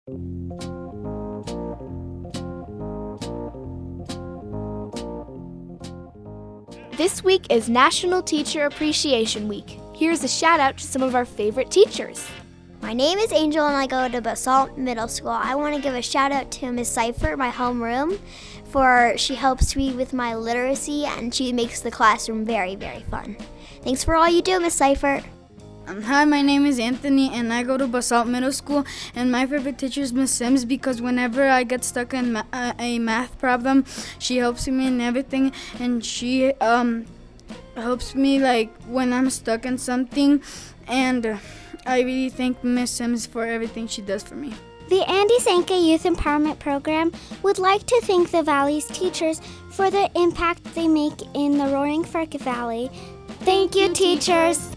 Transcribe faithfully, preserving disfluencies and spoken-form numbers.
This week is National Teacher Appreciation Week. Here's a shout out to some of our favorite teachers. My name is Angel and I go to Basalt Middle School. I want to give a shout out to Miss Cipher, my homeroom, for she helps me with my literacy and she makes the classroom very, very fun. Thanks for all you do, Miss Cipher. Um, hi, my name is Anthony and I go to Basalt Middle School, and my favorite teacher is Miss Sims because whenever I get stuck in ma- uh, a math problem, she helps me in everything, and she um helps me like when I'm stuck in something, and uh, I really thank Miss Sims for everything she does for me. The Andy Sanka Youth Empowerment Program would like to thank the Valley's teachers for the impact they make in the Roaring Fork Valley. Thank you, teachers.